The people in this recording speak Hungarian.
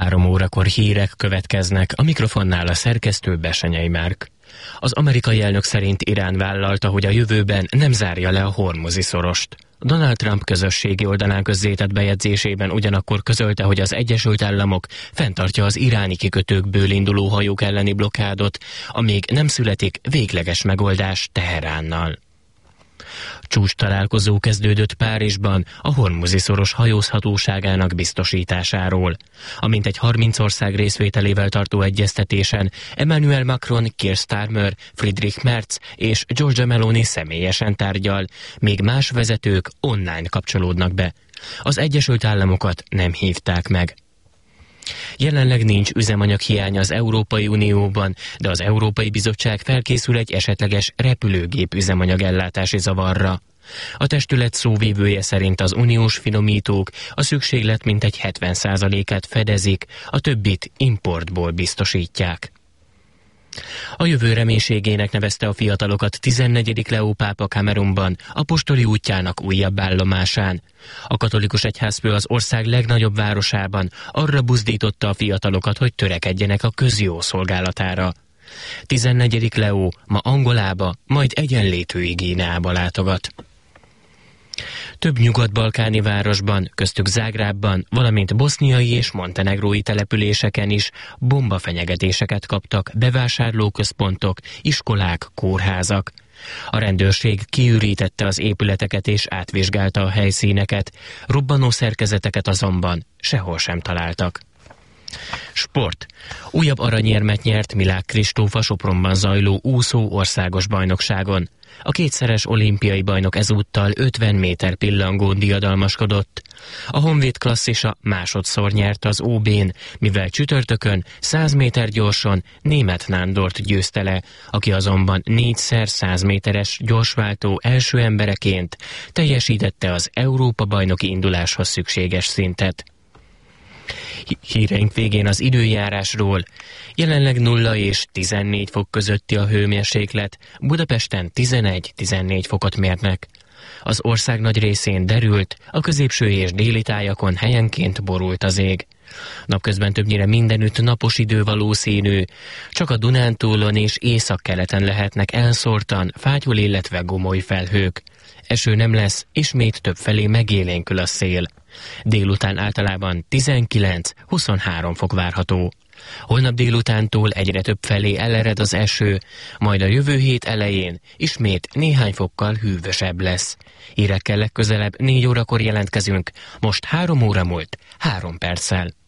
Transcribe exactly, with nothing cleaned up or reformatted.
Három órakor hírek következnek, a mikrofonnál a szerkesztő Besenyei Márk. Az amerikai elnök szerint Irán vállalta, hogy a jövőben nem zárja le a Hormuzi szorost. Donald Trump közösségi oldalán közzétett bejegyzésében ugyanakkor közölte, hogy az Egyesült Államok fenntartja az iráni kikötőkből induló hajók elleni blokkádot, amíg nem születik végleges megoldás Teheránnal. Csúcs találkozó kezdődött Párizsban a Hormuzi szoros hajózhatóságának biztosításáról. A mintegy harminc ország részvételével tartó egyeztetésen Emmanuel Macron, Keir Starmer, Friedrich Merz és Giorgia Meloni személyesen tárgyal, míg más vezetők online kapcsolódnak be. Az Egyesült Államokat nem hívták meg. Jelenleg nincs üzemanyaghiány az Európai Unióban, de az Európai Bizottság felkészül egy esetleges repülőgép üzemanyagellátási zavarra. A testület szóvivője szerint az uniós finomítók a szükséglet mintegy hetven százalékát fedezik, a többit importból biztosítják. A jövő reménységének nevezte a fiatalokat tizennegyedik Leó pápa Kamerunban, apostoli útjának újabb állomásán. A katolikus egyházfő az ország legnagyobb városában arra buzdította a fiatalokat, hogy törekedjenek a közjó szolgálatára. tizennegyedik Leó ma Angolába, majd egyenlétői Guineába látogat. Több nyugat-balkáni városban, köztük Zágrábban, valamint boszniai és montenegrói településeken is bombafenyegetéseket kaptak bevásárlóközpontok, iskolák, kórházak. A rendőrség kiürítette az épületeket és átvizsgálta a helyszíneket, robbanó szerkezeteket azonban sehol sem találtak. Sport. Újabb aranyérmet nyert Milák Kristóf a Sopronban zajló úszó országos bajnokságon. A kétszeres olimpiai bajnok ezúttal ötven méter pillangón diadalmaskodott. A Honvéd klasszisa másodszor nyert az ó bén, mivel csütörtökön száz méter gyorson Németh Nándort győzte le, aki azonban négyszer száz méteres gyorsváltó első embereként teljesítette az Európa-bajnoki induláshoz szükséges szintet. Híreink végén az időjárásról. Jelenleg nulla és tizennégy fok közötti a hőmérséklet, Budapesten tizenegy-tizennégy fokot mérnek. Az ország nagy részén derült, a középső és déli tájakon helyenként borult az ég. Napközben többnyire mindenütt napos idő valószínű, csak a Dunántúlon és északkeleten lehetnek elszórtan fátyol, illetve gomoly felhők. Eső nem lesz, ismét többfelé megélénkül a szél. Délután általában tizenkilenc-huszonhárom fok várható. Holnap délutántól egyre több felé elered az eső, majd a jövő hét elején ismét néhány fokkal hűvösebb lesz. Hírekkel legközelebb négy órakor jelentkezünk, most három óra múlt három perccel.